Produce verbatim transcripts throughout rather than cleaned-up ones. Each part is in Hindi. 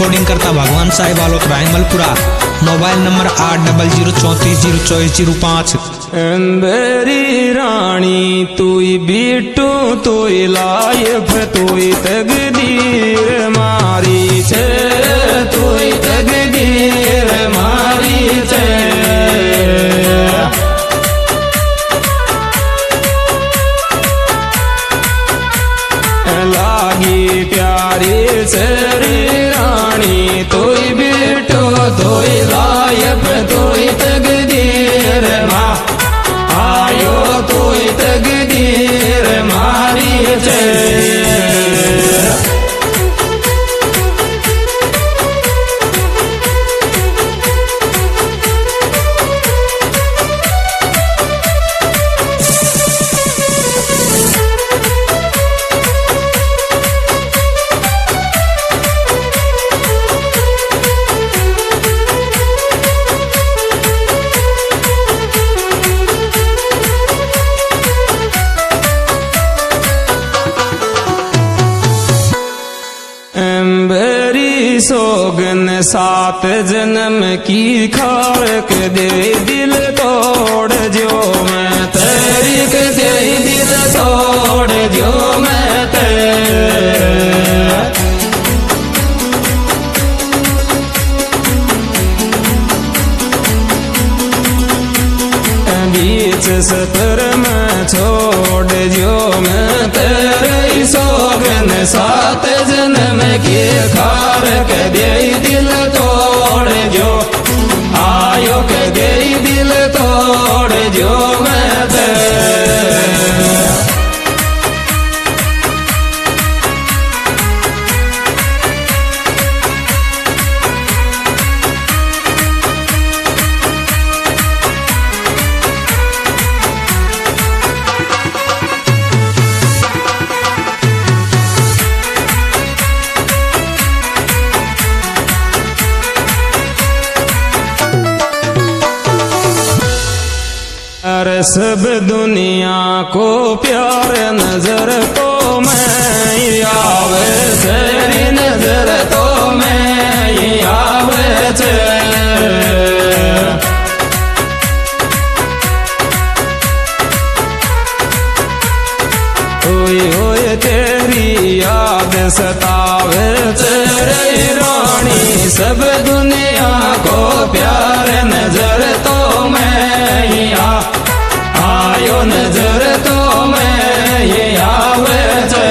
रिकॉर्डिंग करता भगवान साहिब आलोक रायमलपुरा। मोबाइल नंबर आठ डबल जीरो चौंतीस जीरो चौबीस जीरो पाँच। मेरी रानी तुई बीटू तुई लाइफ तुई तकदीर मारी छे, तुई तकदीर मारी छे। लागी प्यारी तेरी रानी तुई बीटू तुई लाइफ तुई तकदीर मा आयो तुई तकदीर मारी छे। सोगन सात जन्म की खारक दे दिल तोड़ जो मैं तेरी के दे दिल तोड़ जो मैं तेरे बीच सतर में छोड़ जो मैं तेरे सोगन सात जन्म की खारक दे दिल तोड़ जो आयो के दे दिल तोड़ जो मैं तेरे। अरे सब दुनिया को प्यार नजर तो मैं आवे तेरी नजर तो मैं आवे छे। ओए ओए तेरी याद सतावे तेरी रानी सब दुनिया को प्यार नजर तो मैं आ आयो नजर तो मैं ये आवे छे।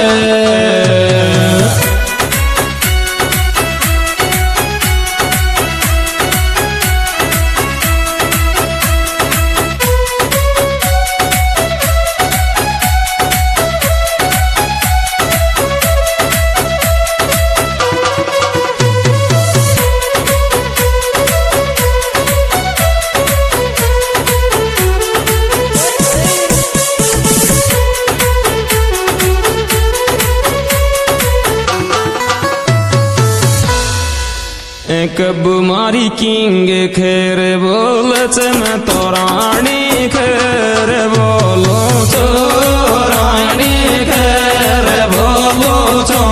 कब मारी किंग खेर बोल मैं तो रानी खेर बोलो तो रानी खेर बोलो तो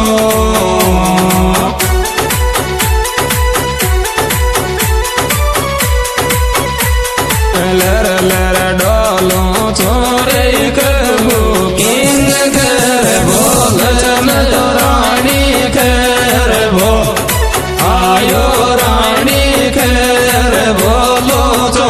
लर लर डोलो छोरे कबू किंग खेर बोल मैं तो रानी खेर बो आयो रानी खेर बोलो तो।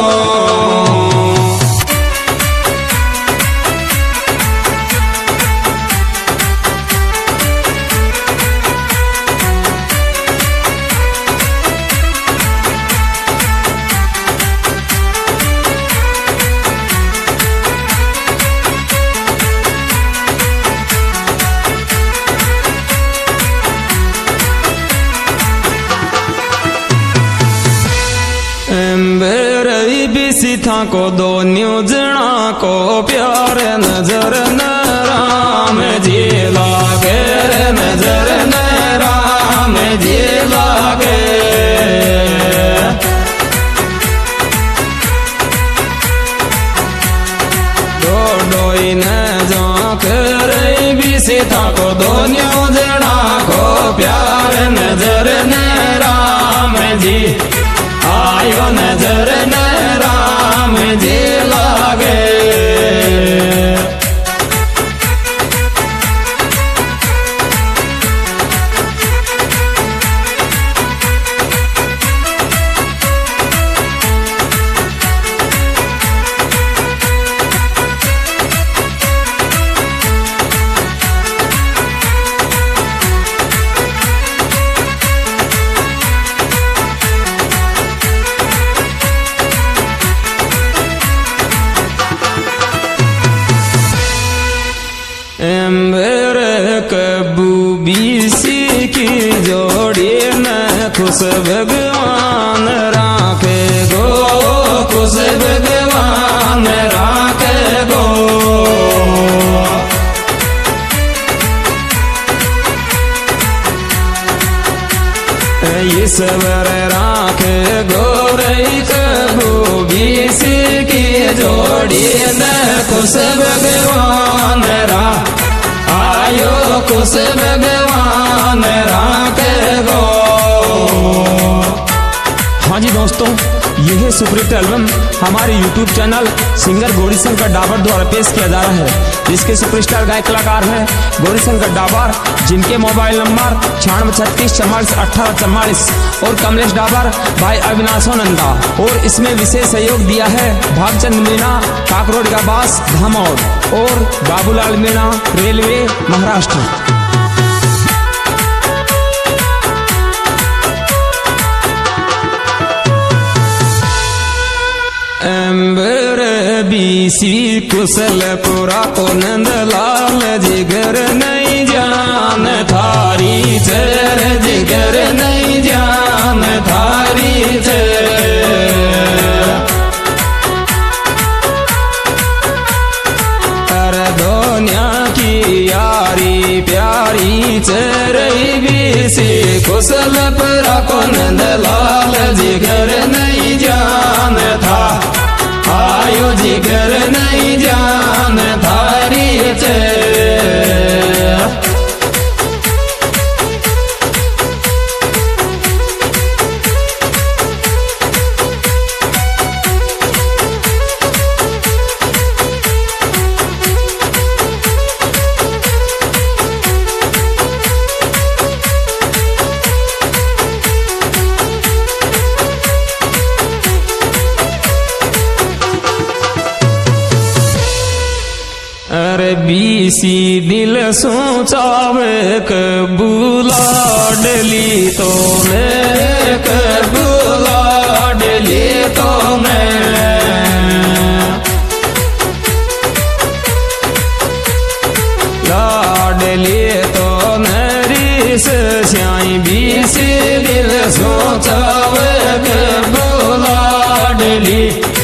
बिसी था को दो न्यूजना को प्यार नजर न राम जी लागे नजर न राम जी लागे। दो डोई न जो कर बिसी था को दो न्यूजना को प्यार नजर न एम्बर कबू बीसी की जोड़ी न खुश भगवान राखे गो, खुश भगवान राखे गो। ईश्वर राखे गोरई कबू बीसी की जोड़ी न खुश भगवान रा आयो, खुश भगवान राखे गो। हाँ जी दोस्तों, यह सुपरहिट एल्बम हमारे YouTube channel singer Gaurishankar Dabar द्वारा पेश किया जा रहा है, जिसके सुपरस्टार गायक कलाकार हैं गौरीशंकर डाबर, जिनके मोबाइल नंबर छियानवे छत्तीस चौवालीस अठारह चौवालीस, और कमलेश डाबर भाई अविनाशो नंदा। और इसमें विशेष सहयोग दिया है भागचंद मीणा काकरोड का बास धामोद और बाबूलाल मीणा रेलवे महाराष्ट्र। एम्बर बीसी कुशलपुरा को नंदलाल जिगर नहीं जान थारी चर, जिगर नहीं जान थारी चर। दुनिया की यारी प्यारी चरई बीसी कुशलपुरा को नंदलाल जिगर नहीं जान था आयो, जिगर नहीं जान थारी चर। अरे बीसी दिल सोचावे कबूला डली तो मैं, कबूला डली तो मैं। लाडली तो नरी श्याई बीसी दिल सोचावे कबूला डली